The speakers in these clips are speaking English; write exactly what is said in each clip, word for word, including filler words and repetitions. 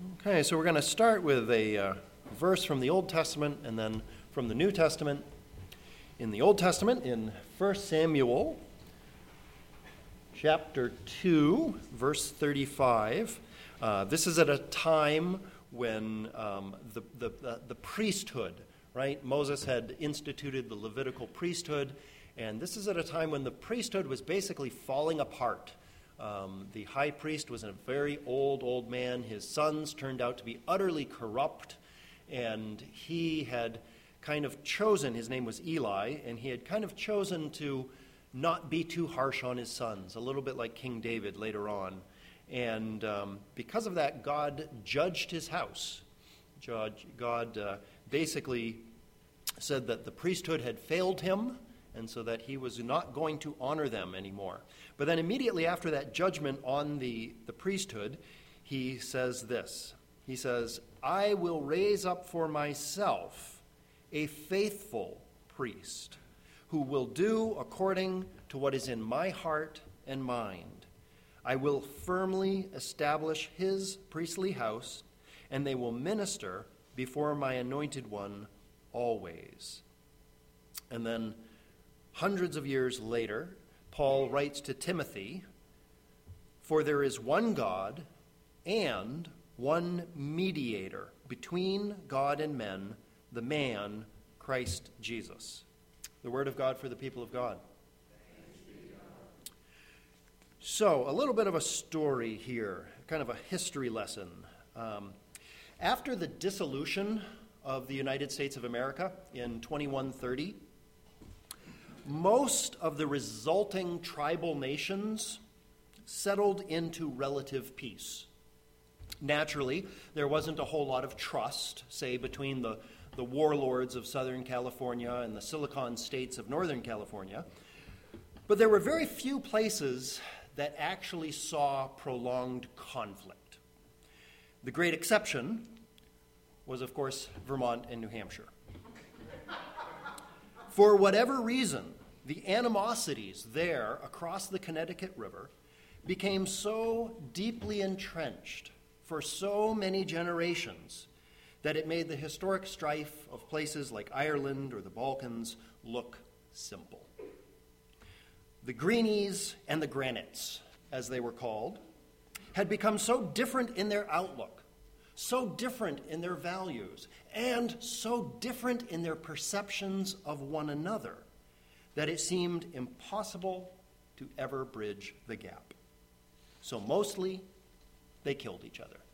Okay, so we're going to start with a uh, verse from the Old Testament and then from the New Testament. In the Old Testament, in First Samuel, chapter two, verse thirty-five, uh, this is at a time when um, the, the, the, the priesthood, right? Moses had instituted the Levitical priesthood, and this is at a time when the priesthood was basically falling apart. Um, the high priest was a very old, old man. His sons turned out to be utterly corrupt, and he had kind of chosen, his name was Eli, and he had kind of chosen to not be too harsh on his sons, a little bit like King David later on. And um, because of that, God judged his house. Judge, God uh, basically said that the priesthood had failed him, and so that he was not going to honor them anymore. But then immediately after that judgment on the, the priesthood, he says this. He says, I will raise up for myself a faithful priest who will do according to what is in my heart and mind. I will firmly establish his priestly house, and they will minister before my anointed one always. And then hundreds of years later, Paul writes to Timothy, for there is one God and one mediator between God and men, the man, Christ Jesus. The word of God for the people of God. So, a little bit of a story here, kind of a history lesson. Um, after the dissolution of the United States of America in twenty-one thirty, most of the resulting tribal nations settled into relative peace. Naturally, there wasn't a whole lot of trust, say, between the, the warlords of Southern California and the Silicon states of Northern California. But there were very few places that actually saw prolonged conflict. The great exception was, of course, Vermont and New Hampshire. For whatever reason, the animosities there across the Connecticut River became so deeply entrenched for so many generations that it made the historic strife of places like Ireland or the Balkans look simple. The Greenies and the Granites, as they were called, had become so different in their outlook, so different in their values, and so different in their perceptions of one another that it seemed impossible to ever bridge the gap. So mostly, they killed each other.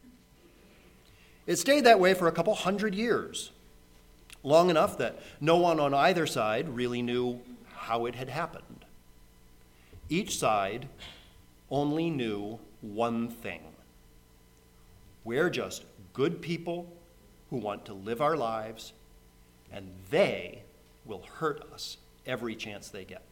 It stayed that way for a couple hundred years, long enough that no one on either side really knew how it had happened. Each side only knew one thing. We're just good people who want to live our lives, and they will hurt us every chance they get.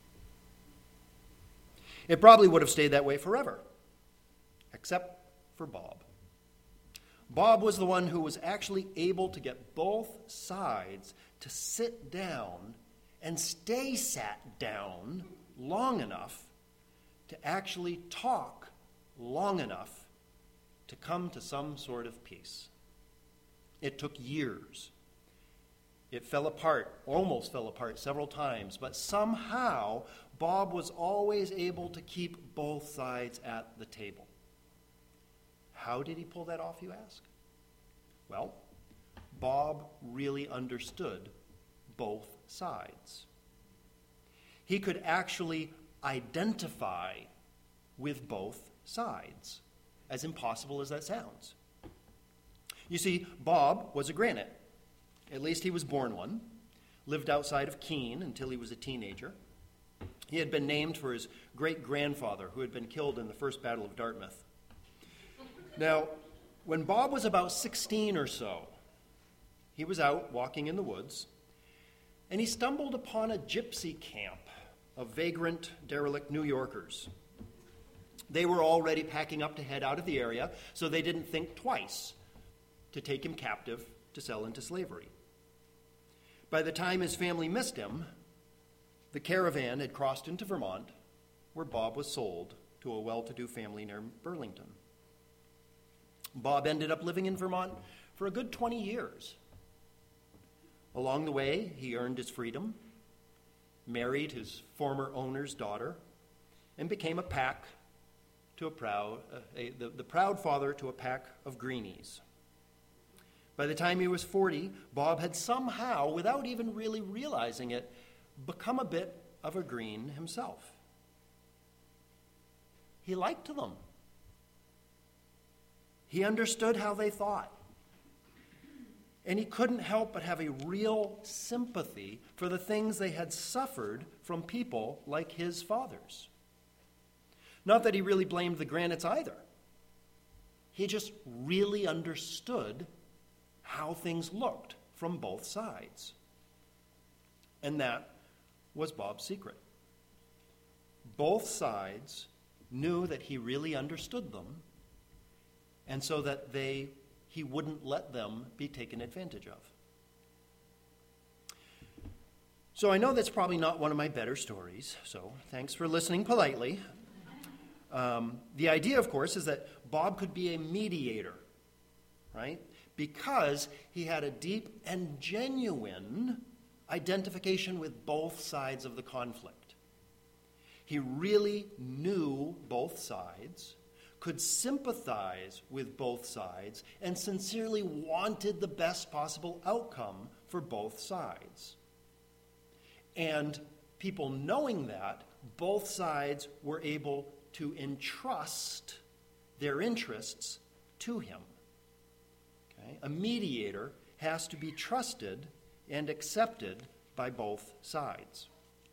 It probably would have stayed that way forever, except for Bob. Bob was the one who was actually able to get both sides to sit down and stay sat down long enough to actually talk long enough to come to some sort of peace. It took years. It fell apart, almost fell apart several times, but somehow Bob was always able to keep both sides at the table. How did he pull that off, you ask? Well, Bob really understood both sides. He could actually identify with both sides, as impossible as that sounds. You see, Bob was a Granite. At least he was born one, lived outside of Keene until he was a teenager. He had been named for his great-grandfather, who had been killed in the First Battle of Dartmouth. Now, when Bob was about sixteen or so, he was out walking in the woods, and he stumbled upon a gypsy camp of vagrant, derelict New Yorkers. They were already packing up to head out of the area, so they didn't think twice to take him captive to sell into slavery. By the time his family missed him, the caravan had crossed into Vermont, where Bob was sold to a well-to-do family near Burlington. Bob ended up living in Vermont for a good twenty years. Along the way, he earned his freedom, married his former owner's daughter, and became a pack to a proud, uh, a, the, the proud father to a pack of greenies. By the time he was forty, Bob had somehow, without even really realizing it, become a bit of a green himself. He liked them. He understood how they thought. And he couldn't help but have a real sympathy for the things they had suffered from people like his fathers. Not that he really blamed the Granites either. He just really understood how things looked from both sides. And that was Bob's secret. Both sides knew that he really understood them, and so that they he wouldn't let them be taken advantage of. So I know that's probably not one of my better stories, so thanks for listening politely. Um, the idea, of course, is that Bob could be a mediator, right? Because he had a deep and genuine identification with both sides of the conflict. He really knew both sides, could sympathize with both sides, and sincerely wanted the best possible outcome for both sides. And people knowing that, both sides were able to entrust their interests to him. Okay? A mediator has to be trusted and accepted by both sides.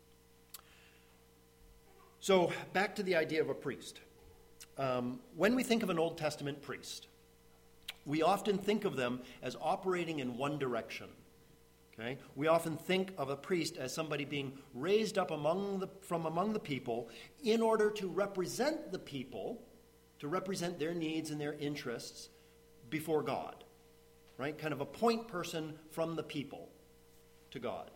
So, back to the idea of a priest. Um, when we think of an Old Testament priest, we often think of them as operating in one direction. Okay? We often think of a priest as somebody being raised up among the, from among the people in order to represent the people, to represent their needs and their interests before God. Right? Kind of a point person from the people to God.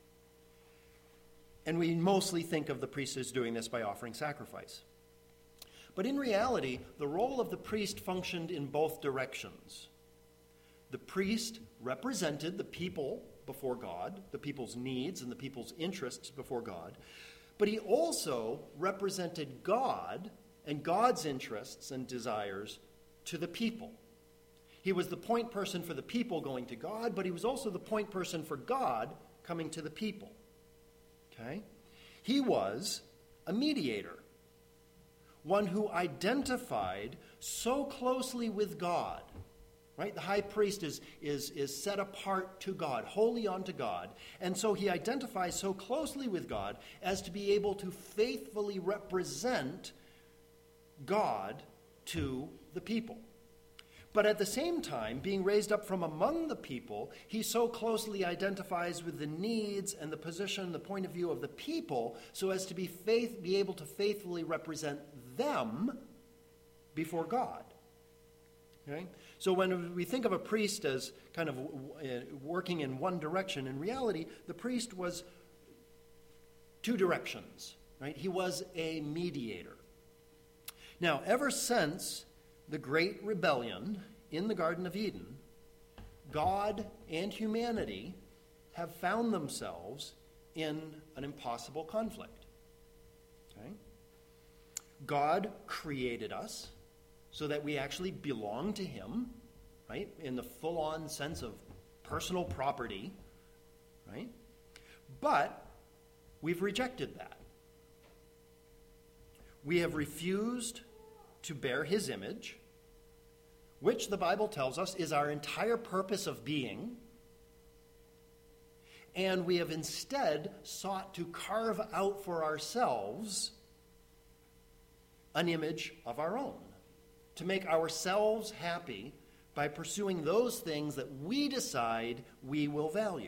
And we mostly think of the priest as doing this by offering sacrifice. But in reality, the role of the priest functioned in both directions. The priest represented the people before God, the people's needs and the people's interests before God, but he also represented God and God's interests and desires to the people. He was the point person for the people going to God, but he was also the point person for God coming to the people. Okay? He was a mediator, one who identified so closely with God. Right? The high priest is, is, is set apart to God, wholly unto God. And so he identifies so closely with God as to be able to faithfully represent God to the people. But at the same time, being raised up from among the people, he so closely identifies with the needs and the position, the point of view of the people, so as to be faith, be able to faithfully represent them before God. Okay? So when we think of a priest as kind of working in one direction, in reality, the priest was two directions. Right? He was a mediator. Now, ever since the great rebellion in the Garden of Eden, God and humanity have found themselves in an impossible conflict. Okay? God created us so that we actually belong to him, right? In the full-on sense of personal property, right? But we've rejected that. We have refused to bear his image, which the Bible tells us is our entire purpose of being, and we have instead sought to carve out for ourselves an image of our own, to make ourselves happy by pursuing those things that we decide we will value.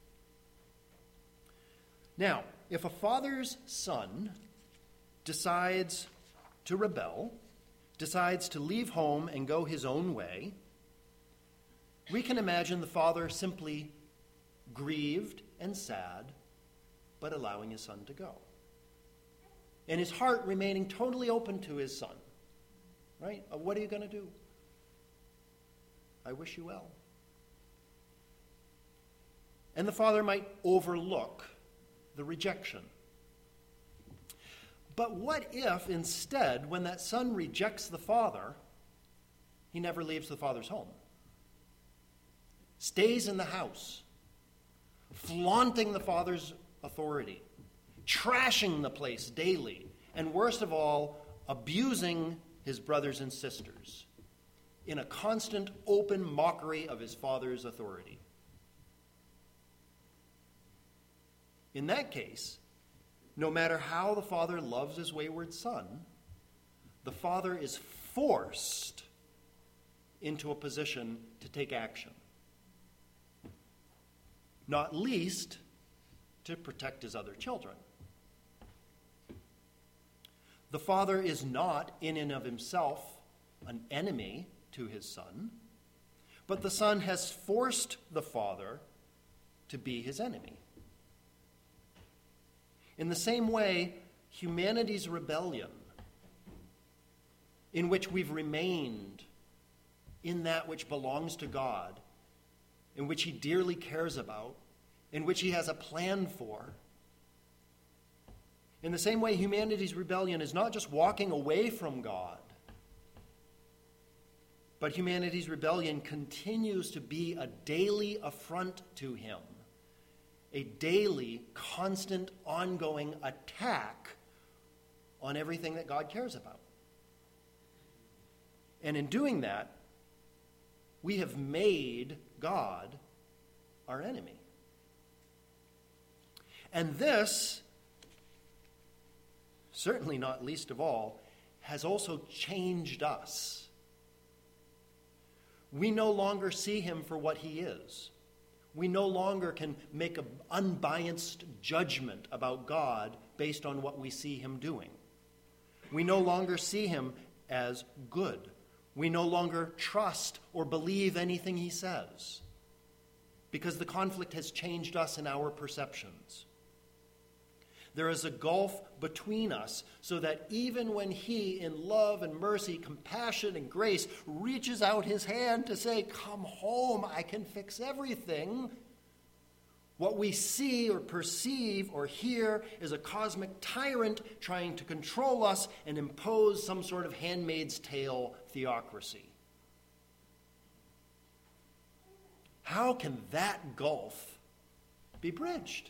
Now, if a father's son decides to rebel, decides to leave home and go his own way, we can imagine the father simply grieved and sad, but allowing his son to go. And his heart remaining totally open to his son. Right? Uh, what are you going to do? I wish you well. And the father might overlook the rejection. But what if instead, when that son rejects the father, he never leaves the father's home? Stays in the house, flaunting the father's authority, trashing the place daily, and worst of all, abusing his brothers and sisters in a constant open mockery of his father's authority. In that case, no matter how the father loves his wayward son, the father is forced into a position to take action, not least to protect his other children. The father is not, in and of himself, an enemy to his son, but the son has forced the father to be his enemy. In the same way, humanity's rebellion, in which we've remained in that which belongs to God, in which he dearly cares about, in which he has a plan for. In the same way, humanity's rebellion is not just walking away from God, but humanity's rebellion continues to be a daily affront to him, a daily, constant, ongoing attack on everything that God cares about. And in doing that, we have made God our enemy. And this, certainly not least of all, has also changed us. We no longer see him for what he is. We no longer can make an unbiased judgment about God based on what we see him doing. We no longer see him as good. We no longer trust or believe anything he says, because the conflict has changed us in our perceptions. There is a gulf between us, so that even when he, in love and mercy, compassion and grace, reaches out his hand to say, "Come home, I can fix everything," what we see or perceive or hear is a cosmic tyrant trying to control us and impose some sort of Handmaid's Tale theocracy. How can that gulf be bridged?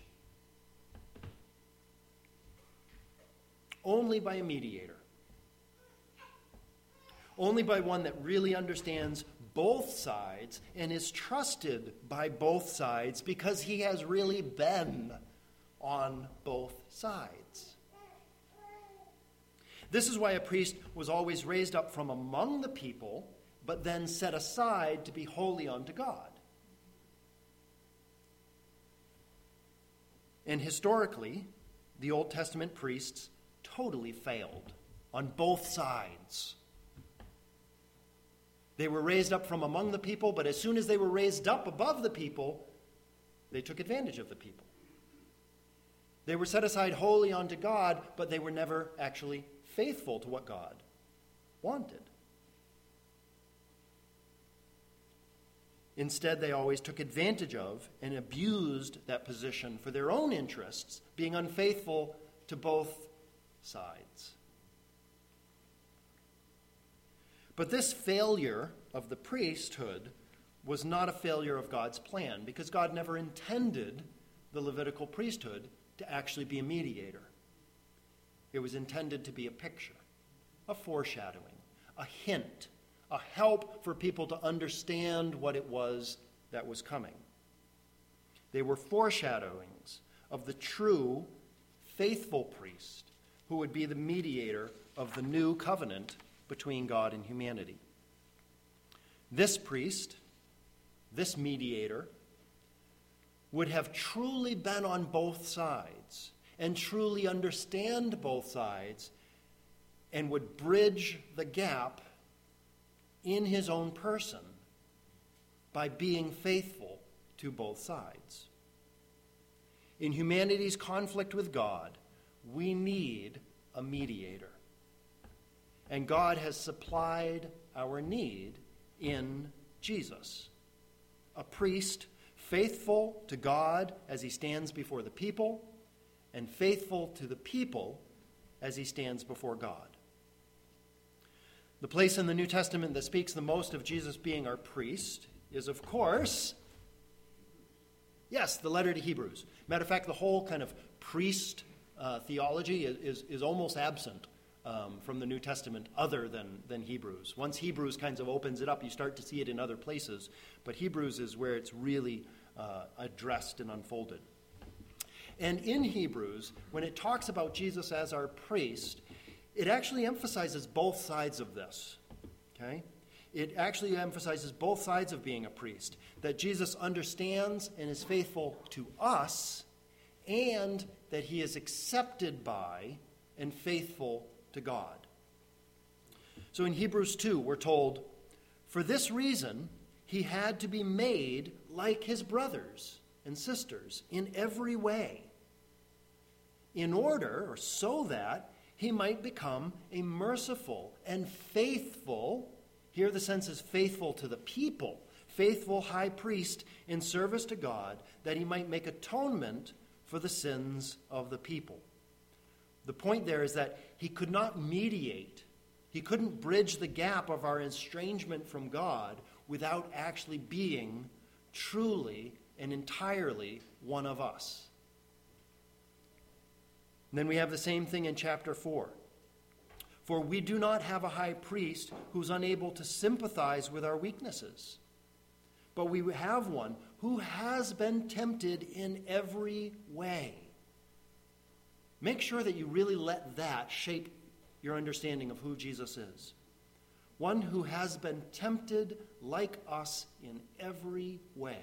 Only by a mediator. Only by one that really understands both sides and is trusted by both sides, because he has really been on both sides. This is why a priest was always raised up from among the people, but then set aside to be holy unto God. And historically, the Old Testament priests totally failed on both sides. They were raised up from among the people, but as soon as they were raised up above the people, they took advantage of the people. They were set aside wholly unto God, but they were never actually faithful to what God wanted. Instead, they always took advantage of and abused that position for their own interests, being unfaithful to both sides. But this failure of the priesthood was not a failure of God's plan, because God never intended the Levitical priesthood to actually be a mediator. It was intended to be a picture, a foreshadowing, a hint, a help for people to understand what it was that was coming. They were foreshadowings of the true, faithful priest who would be the mediator of the new covenant between God and humanity. This priest, this mediator, would have truly been on both sides and truly understand both sides, and would bridge the gap in his own person by being faithful to both sides. In humanity's conflict with God, we need a mediator. And God has supplied our need in Jesus, a priest faithful to God as he stands before the people, and faithful to the people as he stands before God. The place in the New Testament that speaks the most of Jesus being our priest is, of course, yes, the letter to Hebrews. Matter of fact, the whole kind of priest uh, theology is, is, is almost absent um, from the New Testament other than, than Hebrews. Once Hebrews kind of opens it up, you start to see it in other places. But Hebrews is where it's really uh, addressed and unfolded. And in Hebrews, when it talks about Jesus as our priest, it actually emphasizes both sides of this, okay? It actually emphasizes both sides of being a priest, that Jesus understands and is faithful to us, and that he is accepted by and faithful to God. So in Hebrews two, we're told, for this reason, he had to be made like his brothers and sisters in every way, in order, or so that, he might become a merciful and faithful, here the sense is faithful to the people, faithful high priest in service to God, that he might make atonement for the sins of the people. The point there is that he could not mediate, he couldn't bridge the gap of our estrangement from God without actually being truly and entirely one of us. And then we have the same thing in chapter four. For we do not have a high priest who's unable to sympathize with our weaknesses, but we have one who has been tempted in every way. Make sure that you really let that shape your understanding of who Jesus is. One who has been tempted like us in every way,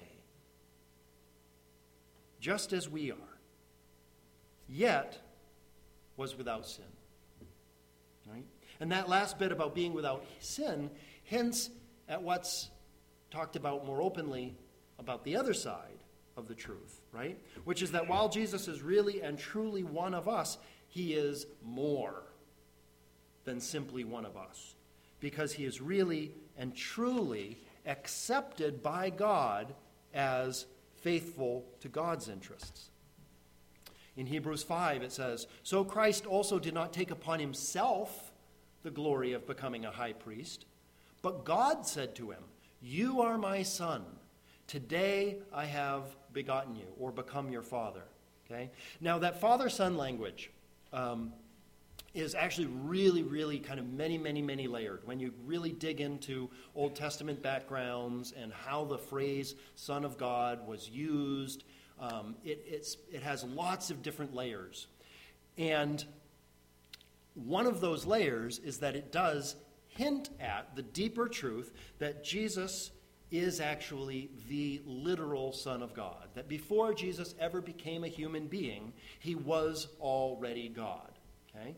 just as we are, yet was without sin. Right? And that last bit about being without sin hints at what's talked about more openly about the other side of the truth, right? Which is that while Jesus is really and truly one of us, he is more than simply one of us, because he is really and truly accepted by God as faithful to God's interests. In Hebrews five, it says, so Christ also did not take upon himself the glory of becoming a high priest, but God said to him, you are my son. Today I have begotten you, or become your father. Okay? Now that father-son language um, is actually really, really kind of many, many, many layered. When you really dig into Old Testament backgrounds and how the phrase son of God was used, Um, it, it's, it has lots of different layers. And one of those layers is that it does hint at the deeper truth that Jesus is actually the literal Son of God. That before Jesus ever became a human being, he was already God. Okay?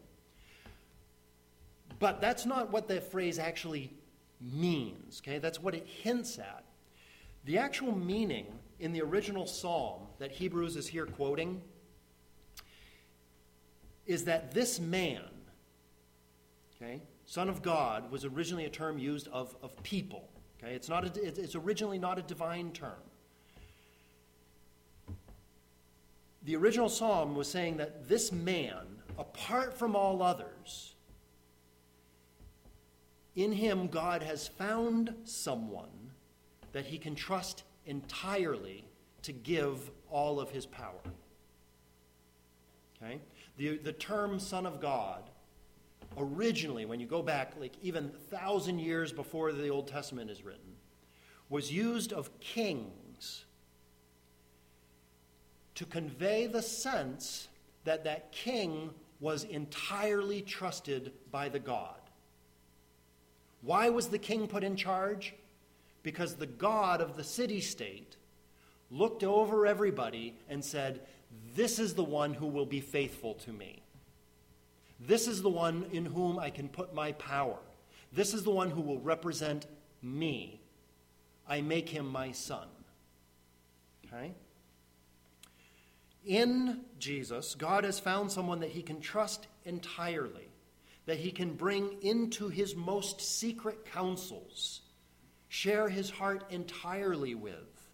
But that's not what the phrase actually means. Okay? That's what it hints at. The actual meaning in the original psalm that Hebrews is here quoting is that this man, okay, Son of God, was originally a term used of, of people. Okay, it's not a, it's originally not a divine term. The original psalm was saying that this man, apart from all others, in him God has found someone that he can trust entirely to give all of his power. Okay? The, the term Son of God, originally, when you go back like even a thousand years before the Old Testament is written, was used of kings to convey the sense that that king was entirely trusted by the God. Why was the king put in charge? Because the God of the city-state looked over everybody and said, this is the one who will be faithful to me. This is the one in whom I can put my power. This is the one who will represent me. I make him my son. Okay? In Jesus, God has found someone that he can trust entirely, that he can bring into his most secret counsels, share his heart entirely with,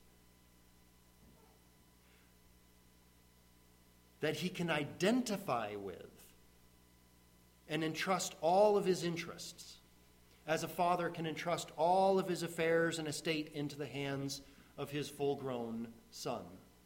that he can identify with and entrust all of his interests, as a father can entrust all of his affairs and estate into the hands of his full-grown son.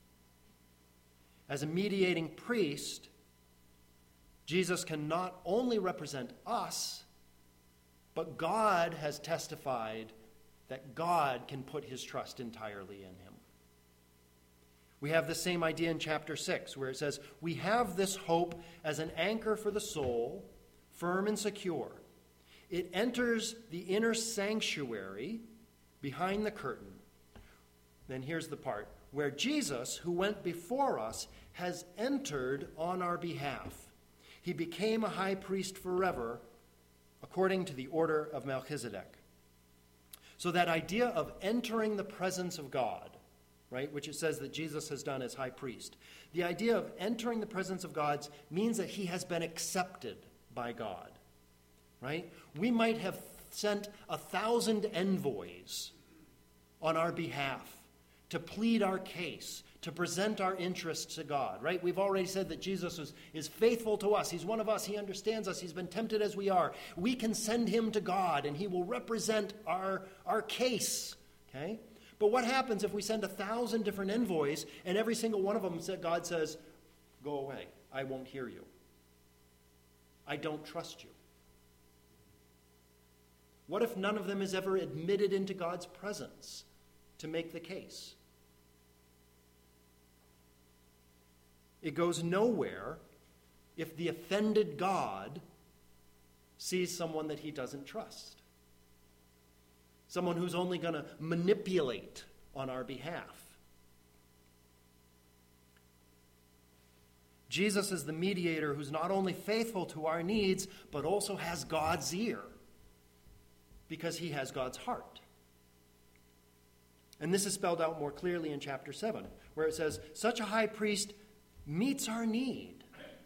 As a mediating priest, Jesus can not only represent us, but God has testified that God can put his trust entirely in him. We have the same idea in chapter six, where it says, "We have this hope as an anchor for the soul, firm and secure. It enters the inner sanctuary behind the curtain." Then here's the part, "where Jesus, who went before us, has entered on our behalf. He became a high priest forever, according to the order of Melchizedek." So that idea of entering the presence of God, right, which it says that Jesus has done as high priest, the idea of entering the presence of God means that he has been accepted by God, right? We might have sent a thousand envoys on our behalf to plead our case, to present our interests to God, right? We've already said that Jesus is, is faithful to us. He's one of us. He understands us. He's been tempted as we are. We can send him to God, and he will represent our, our case, okay? But what happens if we send a thousand different envoys, and every single one of them, God says, "Go away. I won't hear you. I don't trust you"? What if none of them is ever admitted into God's presence to make the case? It goes nowhere if the offended God sees someone that he doesn't trust, someone who's only going to manipulate on our behalf. Jesus is the mediator who's not only faithful to our needs, but also has God's ear, because he has God's heart. And this is spelled out more clearly in chapter seven, where it says, "Such a high priest meets our need."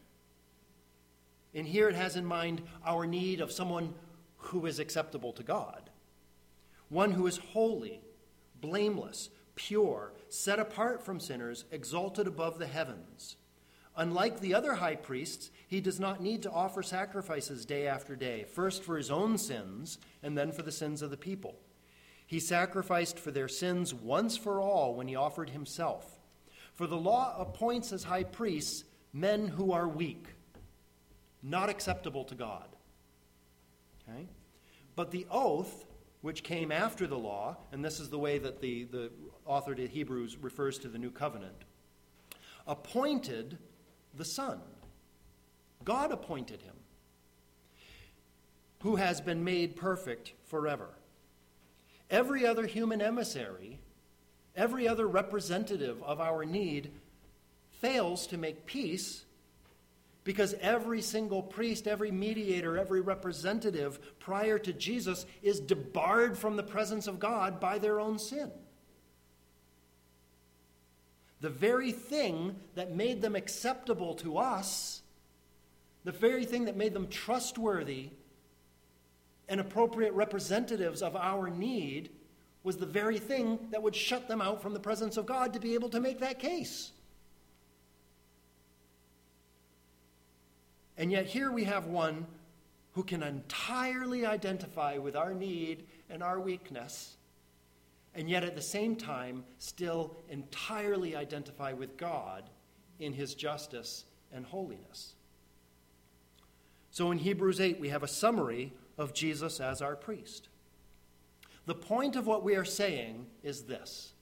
And here it has in mind our need of someone who is acceptable to God, one who is holy, blameless, pure, set apart from sinners, exalted above the heavens. Unlike the other high priests, he does not need to offer sacrifices day after day, first for his own sins and then for the sins of the people. He sacrificed for their sins once for all when he offered himself. For the law appoints as high priests men who are weak, not acceptable to God. Okay? But the oath, which came after the law, and this is the way that the, the author to Hebrews refers to the new covenant, appointed the Son. God appointed him, who has been made perfect forever. Every other human emissary, every other representative of our need fails to make peace, because every single priest, every mediator, every representative prior to Jesus is debarred from the presence of God by their own sin. The very thing that made them acceptable to us, the very thing that made them trustworthy and appropriate representatives of our need, was the very thing that would shut them out from the presence of God to be able to make that case. And yet here we have one who can entirely identify with our need and our weakness, and yet at the same time still entirely identify with God in his justice and holiness. So in Hebrews eight, we have a summary of Jesus as our priest. The point of what we are saying is this: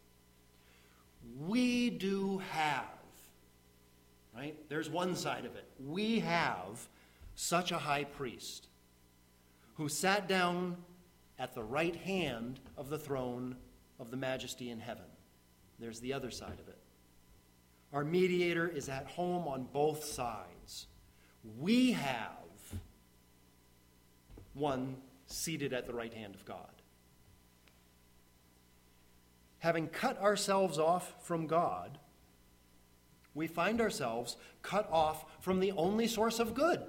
we do have, right? There's one side of it. We have such a high priest who sat down at the right hand of the throne of the majesty in heaven. There's the other side of it. Our mediator is at home on both sides. We have one seated at the right hand of God. Having cut ourselves off from God, we find ourselves cut off from the only source of good.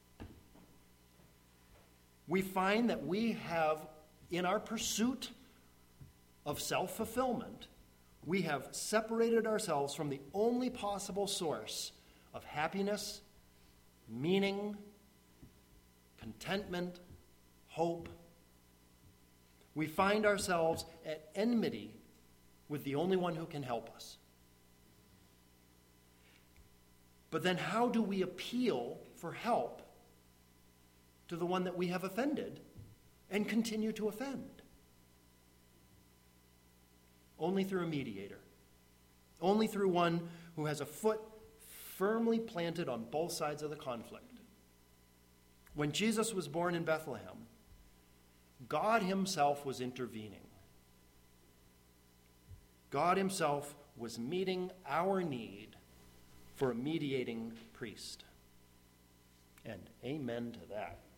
We find that we have, in our pursuit of self-fulfillment, we have separated ourselves from the only possible source of happiness, meaning, contentment, hope. We find ourselves at enmity with the only one who can help us. But then how do we appeal for help to the one that we have offended and continue to offend? Only through a mediator. Only through one who has a foot firmly planted on both sides of the conflict. When Jesus was born in Bethlehem, God himself was intervening. God himself was meeting our need for a mediating priest. And amen to that.